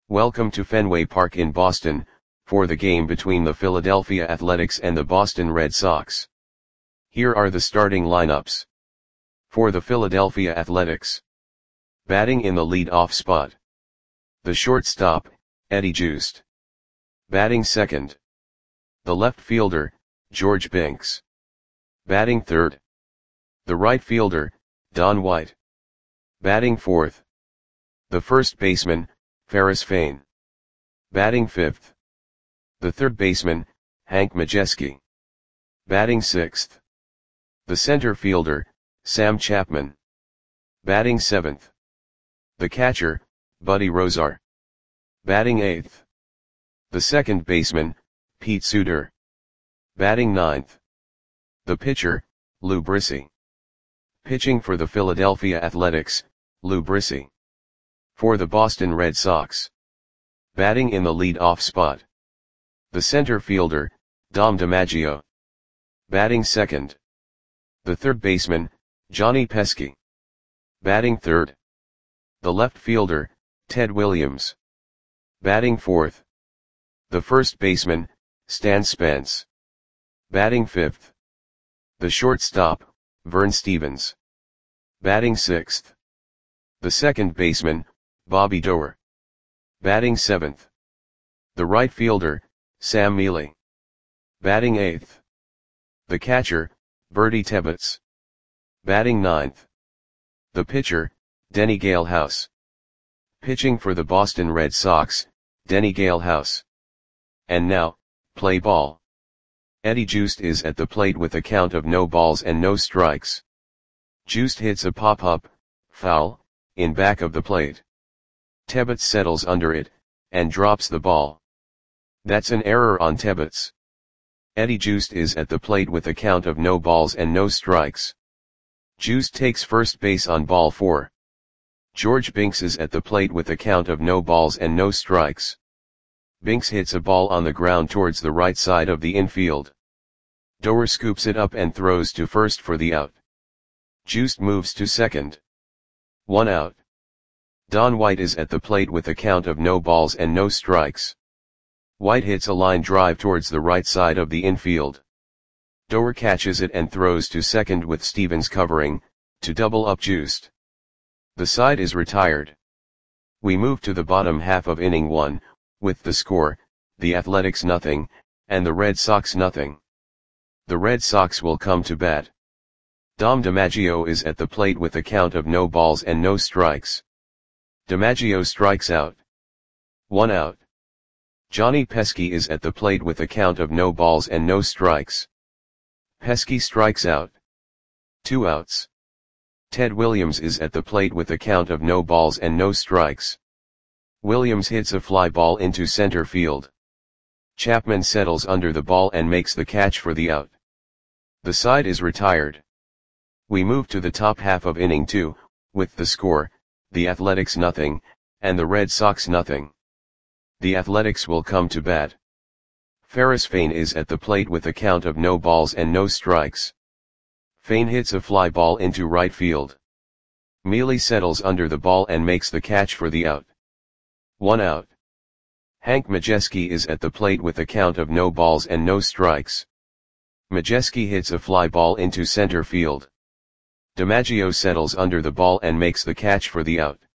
Welcome to Fenway Park in Boston, for the game between the Philadelphia Athletics and the Boston Red Sox. Here are the starting lineups. For the Philadelphia Athletics. Batting in the lead-off spot. The shortstop, Eddie Joost. Batting second. The left fielder, George Binks. Batting third. The right fielder, Don White. Batting fourth. The first baseman, Ferris Fain. Batting fifth. The third baseman, Hank Majeski. Batting sixth. The center fielder, Sam Chapman. Batting seventh. The catcher, Buddy Rozar. Batting eighth. The second baseman, Pete Suter. Batting ninth. The pitcher, Lou Brissy. Pitching for the Philadelphia Athletics, Lou Brissy. For the Boston Red Sox. Batting in the lead-off spot. The center fielder, Dom DiMaggio. Batting second. The third baseman, Johnny Pesky. Batting third. The left fielder, Ted Williams. Batting fourth. The first baseman, Stan Spence. Batting fifth. The shortstop, Vern Stephens. Batting sixth. The second baseman, Bobby Doerr. Batting seventh. The right fielder, Sam Mealy. Batting eighth. The catcher, Bertie Tebbetts. Batting ninth. The pitcher, Denny Galehouse. Pitching for the Boston Red Sox, Denny Galehouse. And now, play ball. Eddie Joost is at the plate with a count of no balls and no strikes. Joost hits a pop-up, foul, in back of the plate. Tebbetts settles under it, and drops the ball. That's an error on Tebbetts. Eddie Joost is at the plate with a count of no balls and no strikes. Joost takes first base on ball 4. George Binks is at the plate with a count of no balls and no strikes. Binks hits a ball on the ground towards the right side of the infield. Doerr scoops it up and throws to first for the out. Joost moves to second. 1 out. Don White is at the plate with a count of no balls and no strikes. White hits a line drive towards the right side of the infield. Doerr catches it and throws to second with Stephens covering, to double up Joost. The side is retired. We move to the bottom half of inning 1, with the score, the Athletics 0, and the Red Sox 0. The Red Sox will come to bat. Dom DiMaggio is at the plate with a count of no balls and no strikes. DiMaggio strikes out. 1 out. Johnny Pesky is at the plate with a count of no balls and no strikes. Pesky strikes out. 2 outs. Ted Williams is at the plate with a count of no balls and no strikes. Williams hits a fly ball into center field. Chapman settles under the ball and makes the catch for the out. The side is retired. We move to the top half of inning 2, with the score, the Athletics 0, and the Red Sox 0. The Athletics will come to bat. Ferris Fain is at the plate with a count of no balls and no strikes. Fain hits a fly ball into right field. Mealy settles under the ball and makes the catch for the out. 1 out. Hank Majeski is at the plate with a count of no balls and no strikes. Majeski hits a fly ball into center field. DiMaggio settles under the ball and makes the catch for the out.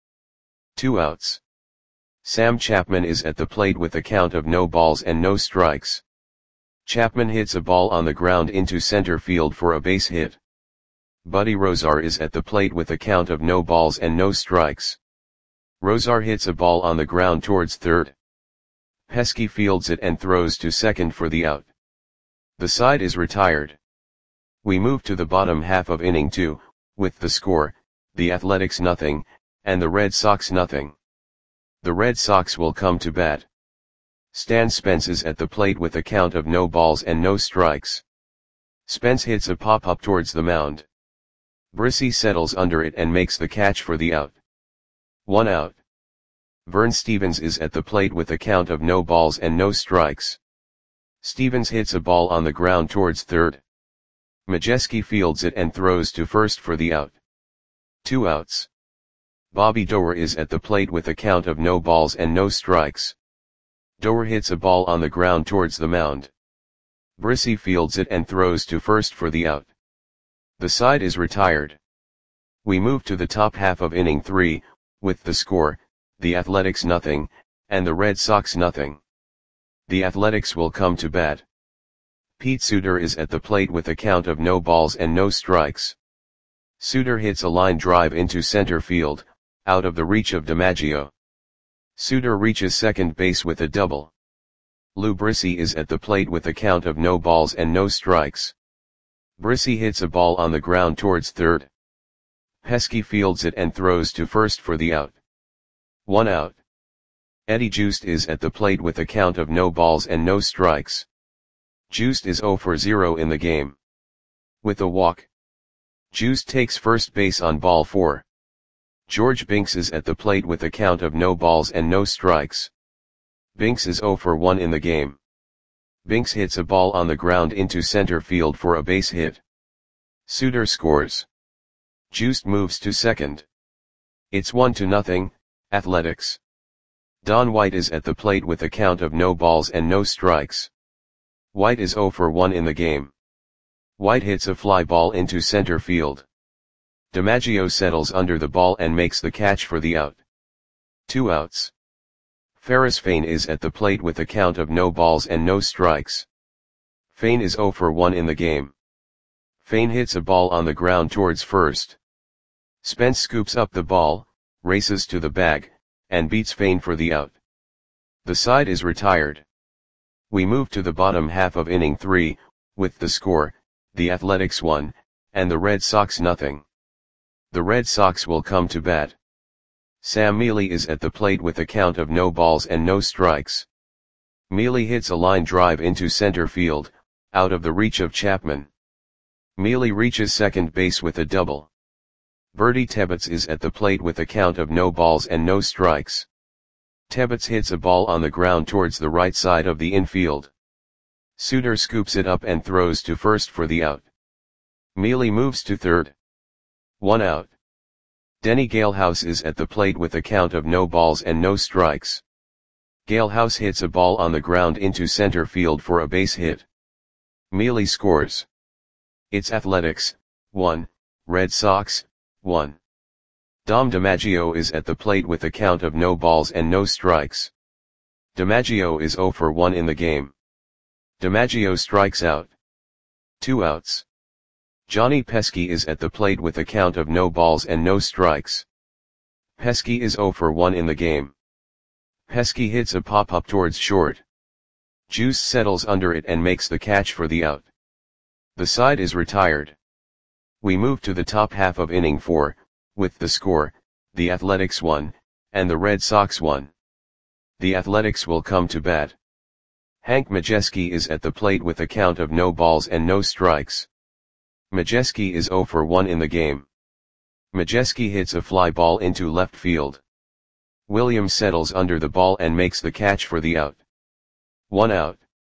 2 outs. Sam Chapman is at the plate with a count of no balls and no strikes. Chapman hits a ball on the ground into center field for a base hit. Buddy Rozar is at the plate with a count of no balls and no strikes. Rozar hits a ball on the ground towards third. Pesky fields it and throws to second for the out. The side is retired. We move to the bottom half of inning 2, with the score, the Athletics 0, and the Red Sox 0. The Red Sox will come to bat. Stan Spence is at the plate with a count of no balls and no strikes. Spence hits a pop-up towards the mound. Brissy settles under it and makes the catch for the out. 1 out. Vern Stephens is at the plate with a count of no balls and no strikes. Stephens hits a ball on the ground towards third. Majeski fields it and throws to first for the out. 2 outs. Bobby Doerr is at the plate with a count of no balls and no strikes. Doerr hits a ball on the ground towards the mound. Brissy fields it and throws to first for the out. The side is retired. We move to the top half of inning 3, with the score, the Athletics nothing, and the Red Sox nothing. The Athletics will come to bat. Pete Suter is at the plate with a count of no balls and no strikes. Suter hits a line drive into center field, out of the reach of DiMaggio. Suter reaches second base with a double. Lou Brissy is at the plate with a count of no balls and no strikes. Brissy hits a ball on the ground towards third. Pesky fields it and throws to first for the out. 1 out. Eddie Joost is at the plate with a count of no balls and no strikes. Joost is 0 for 0 in the game. With a walk. Joost takes first base on ball 4. George Binks is at the plate with a count of no balls and no strikes. Binks is 0 for 1 in the game. Binks hits a ball on the ground into center field for a base hit. Suter scores. Joost moves to second. It's 1-0, Athletics. Don White is at the plate with a count of no balls and no strikes. White is 0 for 1 in the game. White hits a fly ball into center field. DiMaggio settles under the ball and makes the catch for the out. 2 outs. Ferris Fain is at the plate with a count of no balls and no strikes. Fain is 0 for 1 in the game. Fain hits a ball on the ground towards first. Spence scoops up the ball, races to the bag, and beats Fain for the out. The side is retired. We move to the bottom half of inning 3, with the score, the Athletics 1, and the Red Sox nothing. The Red Sox will come to bat. Sam Mealy is at the plate with a count of no balls and no strikes. Mealy hits a line drive into center field, out of the reach of Chapman. Mealy reaches second base with a double. Bertie Tebbetts is at the plate with a count of no balls and no strikes. Tebbetts hits a ball on the ground towards the right side of the infield. Suter scoops it up and throws to first for the out. Mealy moves to third. 1 out. Denny Galehouse is at the plate with a count of no balls and no strikes. Galehouse hits a ball on the ground into center field for a base hit. Mealy scores. It's Athletics, 1, Red Sox, 1. Dom DiMaggio is at the plate with a count of no balls and no strikes. DiMaggio is 0 for 1 in the game. DiMaggio strikes out. 2 outs. Johnny Pesky is at the plate with a count of no balls and no strikes. Pesky is 0 for 1 in the game. Pesky hits a pop-up towards short. Juice settles under it and makes the catch for the out. The side is retired. We move to the top half of inning 4, with the score, the Athletics 1, and the Red Sox 1. The Athletics will come to bat. Hank Majeski is at the plate with a count of no balls and no strikes. Majeski is 0 for 1 in the game. Majeski hits a fly ball into left field. Williams settles under the ball and makes the catch for the out. 1 out.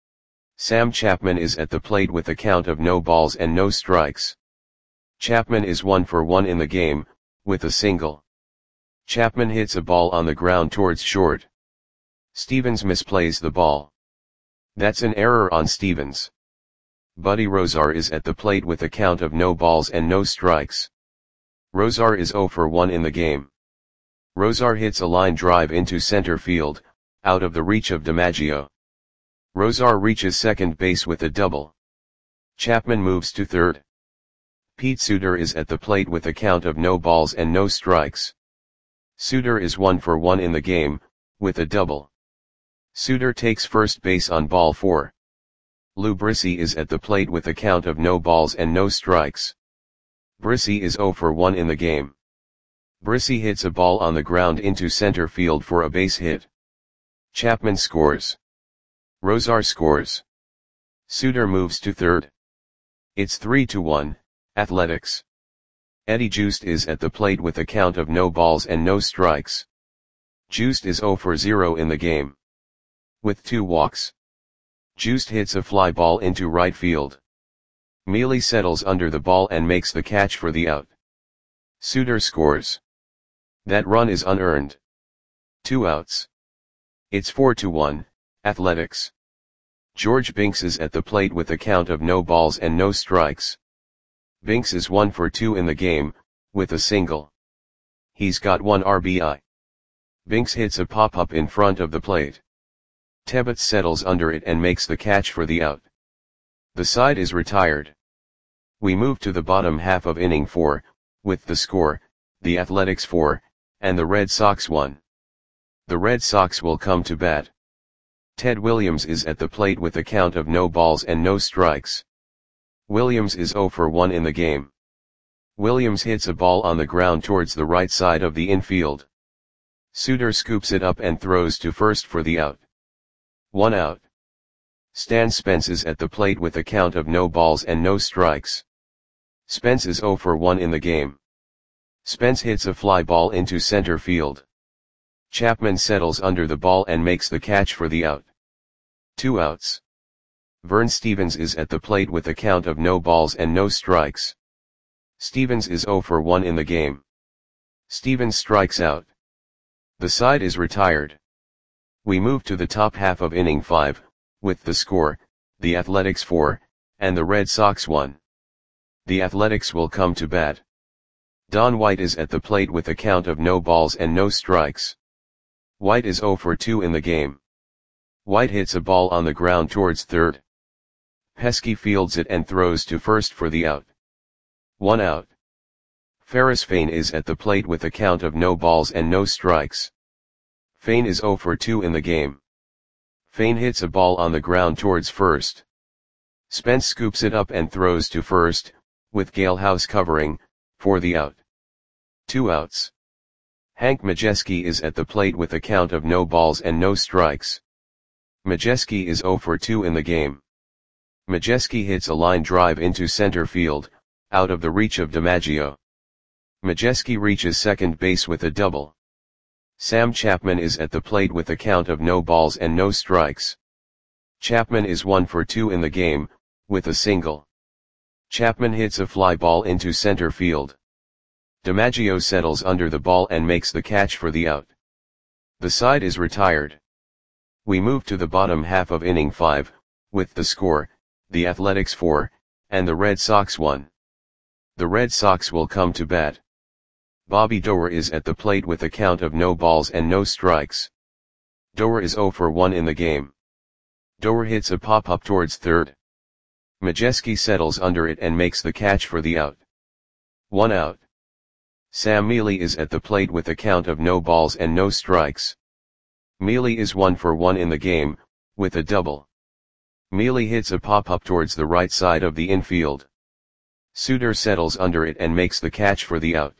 Sam Chapman is at the plate with a count of no balls and no strikes. Chapman is 1 for 1 in the game, with a single. Chapman hits a ball on the ground towards short. Stevens misplays the ball. That's an error on Stevens. Buddy Rozar is at the plate with a count of no balls and no strikes. Rozar is 0 for 1 in the game. Rozar hits a line drive into center field, out of the reach of DiMaggio. Rozar reaches second base with a double. Chapman moves to third. Pete Suter is at the plate with a count of no balls and no strikes. Suter is 1 for 1 in the game, with a double. Suter takes first base on ball 4. Lou Brissy is at the plate with a count of no balls and no strikes. Brissy is 0 for 1 in the game. Brissy hits a ball on the ground into center field for a base hit. Chapman scores. Rozar scores. Suter moves to third. It's 3-1, Athletics. Eddie Joost is at the plate with a count of no balls and no strikes. Joost is 0 for 0 in the game. With 2 walks. Joost hits a fly ball into right field. Mealy settles under the ball and makes the catch for the out. Suter scores. That run is unearned. 2 outs. It's 4-1, Athletics. George Binks is at the plate with a count of no balls and no strikes. Binks is 1 for 2 in the game, with a single. He's got 1 RBI. Binks hits a pop-up in front of the plate. Tebbets settles under it and makes the catch for the out. The side is retired. We move to the bottom half of inning 4, with the score, the Athletics 4, and the Red Sox 1. The Red Sox will come to bat. Ted Williams is at the plate with a count of no balls and no strikes. Williams is 0 for 1 in the game. Williams hits a ball on the ground towards the right side of the infield. Suter scoops it up and throws to first for the out. 1 out. Stan Spence is at the plate with a count of no balls and no strikes. Spence is 0 for 1 in the game. Spence hits a fly ball into center field. Chapman settles under the ball and makes the catch for the out. 2 outs. Vern Stevens is at the plate with a count of no balls and no strikes. Stevens is 0 for 1 in the game. Stevens strikes out. The side is retired. We move to the top half of inning 5, with the score, the Athletics 4, and the Red Sox 1. The Athletics will come to bat. Don White is at the plate with a count of no balls and no strikes. White is 0 for 2 in the game. White hits a ball on the ground towards third. Pesky fields it and throws to first for the out. 1 out. Ferris Fain is at the plate with a count of no balls and no strikes. Fain is 0 for 2 in the game. Fain hits a ball on the ground towards first. Spence scoops it up and throws to first, with Gale House covering, for the out. 2 outs. Hank Majeski is at the plate with a count of no balls and no strikes. Majeski is 0 for 2 in the game. Majeski hits a line drive into center field, out of the reach of DiMaggio. Majeski reaches second base with a double. Sam Chapman is at the plate with a count of no balls and no strikes. Chapman is 1 for 2 in the game, with a single. Chapman hits a fly ball into center field. DiMaggio settles under the ball and makes the catch for the out. The side is retired. We move to the bottom half of inning 5, with the score, the Athletics 4, and the Red Sox 1. The Red Sox will come to bat. Bobby Doerr is at the plate with a count of no balls and no strikes. Doerr is 0 for 1 in the game. Doerr hits a pop-up towards third. Majeski settles under it and makes the catch for the out. 1 out. Sam Mealy is at the plate with a count of no balls and no strikes. Mealy is 1 for 1 in the game, with a double. Mealy hits a pop-up towards the right side of the infield. Suter settles under it and makes the catch for the out.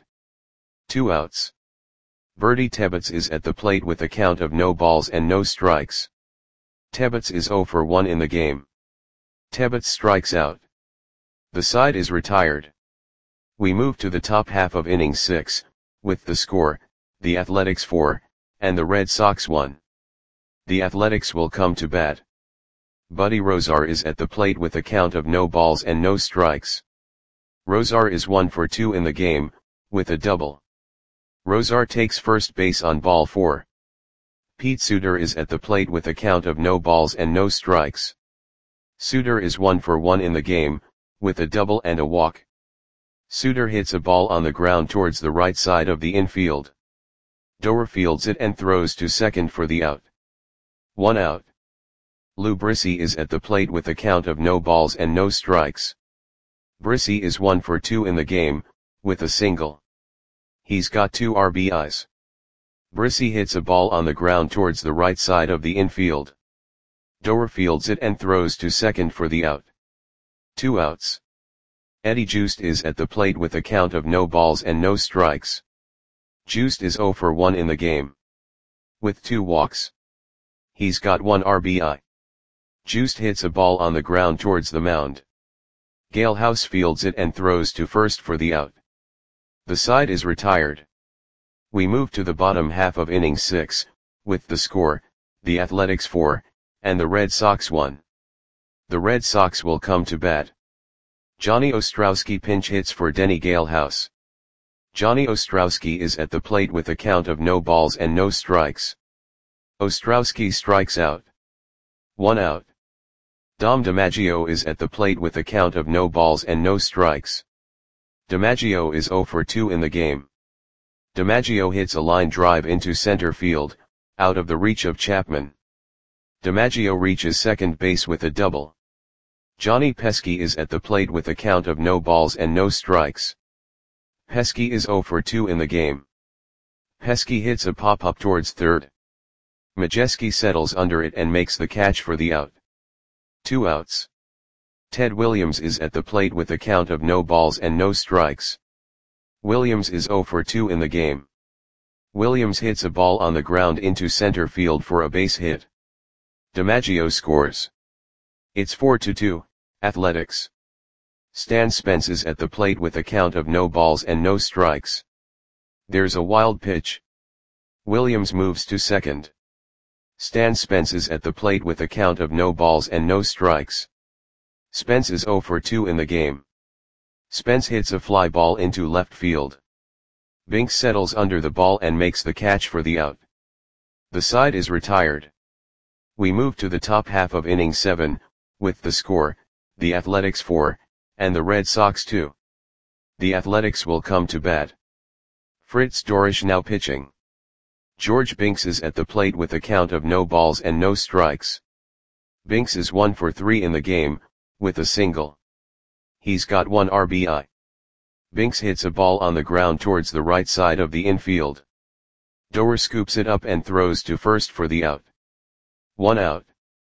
2 outs. Bertie Tebbets is at the plate with a count of no balls and no strikes. Tebbets is 0 for 1 in the game. Tebbets strikes out. The side is retired. We move to the top half of inning 6, with the score, the Athletics 4, and the Red Sox 1. The Athletics will come to bat. Buddy Rozar is at the plate with a count of no balls and no strikes. Rozar is 1 for 2 in the game, with a double. Rozar takes first base on ball 4. Pete Suter is at the plate with a count of no balls and no strikes. Suter is 1 for 1 in the game, with a double and a walk. Suter hits a ball on the ground towards the right side of the infield. Doerr fields it and throws to second for the out. 1 out. Lou Brissy is at the plate with a count of no balls and no strikes. Brissy is 1 for 2 in the game, with a single. He's got 2 RBIs. Brissy hits a ball on the ground towards the right side of the infield. Doerr fields it and throws to second for the out. 2 outs. Eddie Joost is at the plate with a count of no balls and no strikes. Joost is 0 for 1 in the game. With 2 walks. He's got 1 RBI. Joost hits a ball on the ground towards the mound. Gale House fields it and throws to first for the out. The side is retired. We move to the bottom half of inning 6, with the score, the Athletics 4, and the Red Sox 1. The Red Sox will come to bat. Johnny Ostrowski pinch hits for Denny Gale House. Johnny Ostrowski is at the plate with a count of no balls and no strikes. Ostrowski strikes out. 1 out. Dom DiMaggio is at the plate with a count of no balls and no strikes. DiMaggio is 0 for 2 in the game. DiMaggio hits a line drive into center field, out of the reach of Chapman. DiMaggio reaches second base with a double. Johnny Pesky is at the plate with a count of no balls and no strikes. Pesky is 0 for 2 in the game. Pesky hits a pop-up towards third. Majewski settles under it and makes the catch for the out. 2 outs. Ted Williams is at the plate with a count of no balls and no strikes. Williams is 0 for 2 in the game. Williams hits a ball on the ground into center field for a base hit. DiMaggio scores. It's 4-2, Athletics. Stan Spence is at the plate with a count of no balls and no strikes. There's a wild pitch. Williams moves to second. Stan Spence is at the plate with a count of no balls and no strikes. Spence is 0 for 2 in the game. Spence hits a fly ball into left field. Binks settles under the ball and makes the catch for the out. The side is retired. We move to the top half of inning 7, with the score, the Athletics 4, and the Red Sox 2. The Athletics will come to bat. Fritz Dorisch now pitching. George Binks is at the plate with a count of no balls and no strikes. Binks is 1 for 3 in the game, with a single. He's got 1 RBI. Binks hits a ball on the ground towards the right side of the infield. Doer scoops it up and throws to first for the out. 1 out.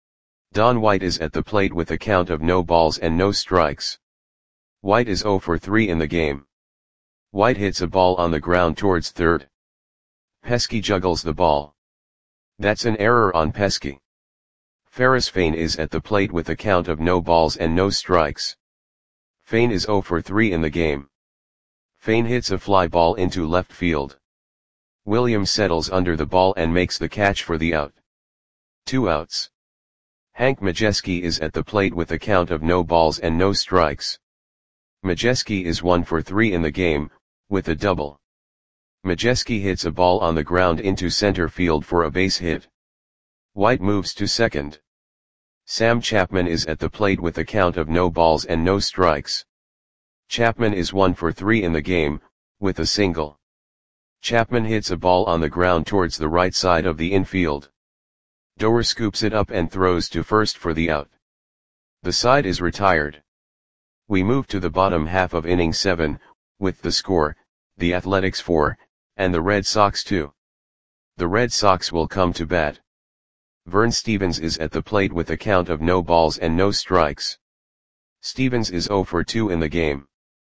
Don White is at the plate with a count of no balls and no strikes. White is 0 for 3 in the game. White hits a ball on the ground towards third. Pesky juggles the ball. That's an error on Pesky. Ferris Fain is at the plate with a count of no balls and no strikes. Fain is 0 for 3 in the game. Fain hits a fly ball into left field. Williams settles under the ball and makes the catch for the out. 2 outs. Hank Majewski is at the plate with a count of no balls and no strikes. Majewski is 1 for 3 in the game, with a double. Majewski hits a ball on the ground into center field for a base hit. White moves to second. Sam Chapman is at the plate with a count of no balls and no strikes. Chapman is 1 for 3 in the game, with a single. Chapman hits a ball on the ground towards the right side of the infield. Doer scoops it up and throws to first for the out. The side is retired. We move to the bottom half of inning 7, with the score, the Athletics 4, and the Red Sox 2. The Red Sox will come to bat. Vern Stevens is at the plate with a count of no balls and no strikes. Stevens is 0 for 2 in the game.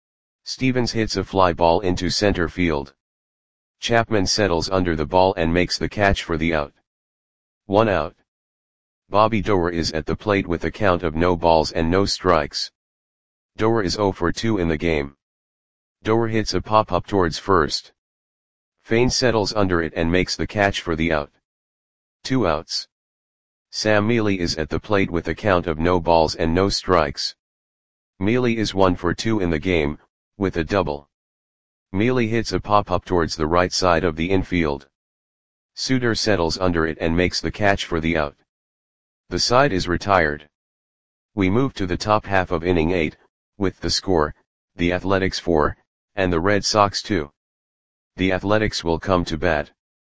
Stevens hits a fly ball into center field. Chapman settles under the ball and makes the catch for the out. 1 out. Bobby Doer is at the plate with a count of no balls and no strikes. Doer is 0 for 2 in the game. Doer hits a pop-up towards first. Fain settles under it and makes the catch for the out. 2 outs. Sam Mealy is at the plate with a count of no balls and no strikes. Mealy is 1 for 2 in the game, with a double. Mealy hits a pop-up towards the right side of the infield. Suter settles under it and makes the catch for the out. The side is retired. We move to the top half of inning 8, with the score, the Athletics 4, and the Red Sox 2. The Athletics will come to bat.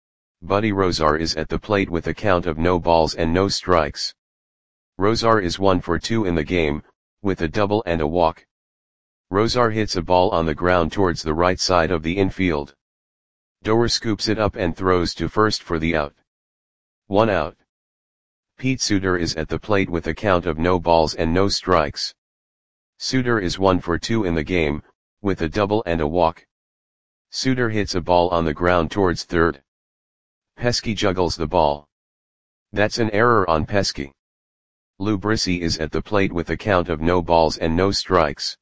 Buddy Rozar is at the plate with a count of no balls and no strikes. Rozar is 1 for 2 in the game, with a double and a walk. Rozar hits a ball on the ground towards the right side of the infield. Doer scoops it up and throws to first for the out. 1 out. Pete Suter is at the plate with a count of no balls and no strikes. Suter is 1 for 2 in the game, with a double and a walk. Suter hits a ball on the ground towards third. Pesky juggles the ball. That's an error on Pesky. Lou Brissy is at the plate with a count of no balls and no strikes.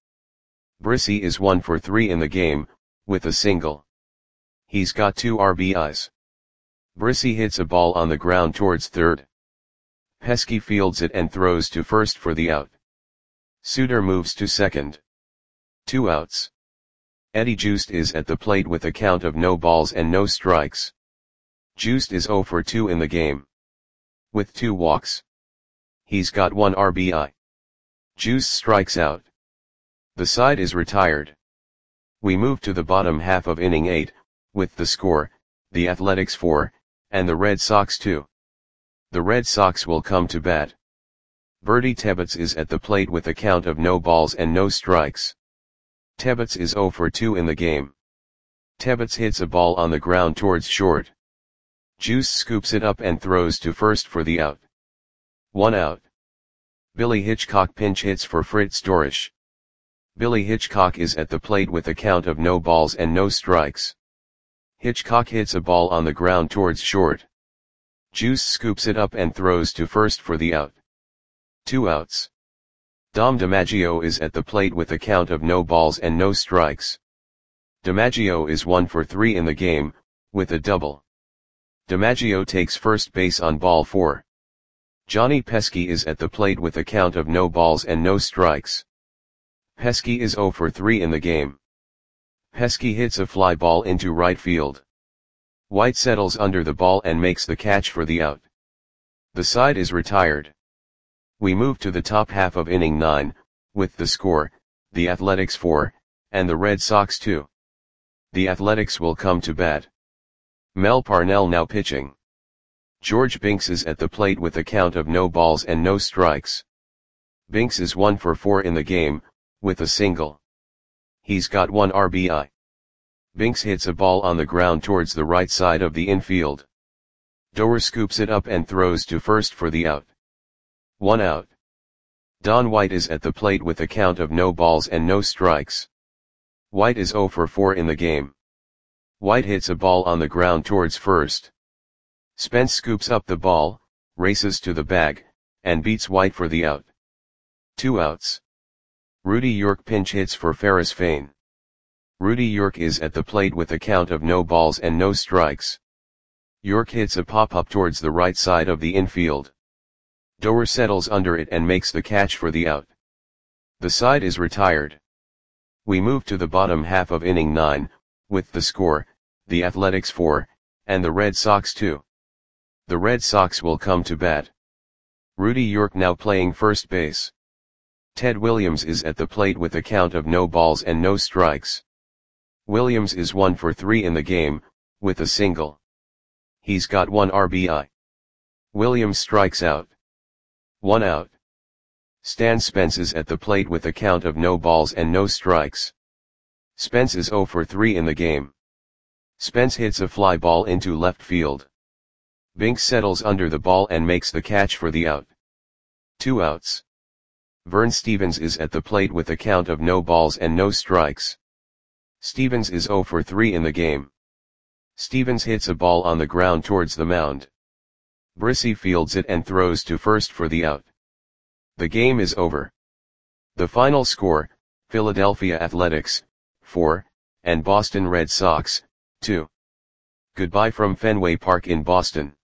Brissy is 1 for 3 in the game, with a single. He's got 2 RBIs. Brissy hits a ball on the ground towards third. Pesky fields it and throws to first for the out. Suter moves to second. 2 outs. Eddie Joost is at the plate with a count of no balls and no strikes. Joost is 0 for 2 in the game. With 2 walks. He's got 1 RBI. Joost strikes out. The side is retired. We move to the bottom half of inning 8, with the score, the Athletics 4, and the Red Sox 2. The Red Sox will come to bat. Bertie Tebbets is at the plate with a count of no balls and no strikes. Tebbets is 0 for 2 in the game. Tebbets hits a ball on the ground towards short. Joost scoops it up and throws to first for the out. 1 out. Billy Hitchcock pinch hits for Fritz Dorisch. Billy Hitchcock is at the plate with a count of no balls and no strikes. Hitchcock hits a ball on the ground towards short. Joost scoops it up and throws to first for the out. 2 outs. Dom DiMaggio is at the plate with a count of no balls and no strikes. DiMaggio is 1 for 3 in the game, with a double. DiMaggio takes first base on ball 4. Johnny Pesky is at the plate with a count of no balls and no strikes. Pesky is 0 for 3 in the game. Pesky hits a fly ball into right field. White settles under the ball and makes the catch for the out. The side is retired. We move to the top half of inning 9, with the score, the Athletics 4, and the Red Sox 2. The Athletics will come to bat. Mel Parnell now pitching. George Binks is at the plate with a count of no balls and no strikes. Binks is 1 for 4 in the game, with a single. He's got 1 RBI. Binks hits a ball on the ground towards the right side of the infield. Doer scoops it up and throws to first for the out. 1 out. Don White is at the plate with a count of no balls and no strikes. White is 0 for 4 in the game. White hits a ball on the ground towards first. Spence scoops up the ball, races to the bag, and beats White for the out. 2 outs. Rudy York pinch hits for Ferris Fain. Rudy York is at the plate with a count of no balls and no strikes. York hits a pop-up towards the right side of the infield. Doer settles under it and makes the catch for the out. The side is retired. We move to the bottom half of inning 9, with the score, the Athletics 4, and the Red Sox 2. The Red Sox will come to bat. Rudy York now playing first base. Ted Williams is at the plate with a count of no balls and no strikes. Williams is 1 for 3 in the game, with a single. He's got 1 RBI. Williams strikes out. 1 out. Stan Spence is at the plate with a count of no balls and no strikes. Spence is 0 for 3 in the game. Spence hits a fly ball into left field. Binks settles under the ball and makes the catch for the out. 2 outs. Vern Stevens is at the plate with a count of no balls and no strikes. Stevens is 0 for 3 in the game. Stevens hits a ball on the ground towards the mound. Brissy fields it and throws to first for the out. The game is over. The final score, Philadelphia Athletics, 4, and Boston Red Sox, 2. Goodbye from Fenway Park in Boston.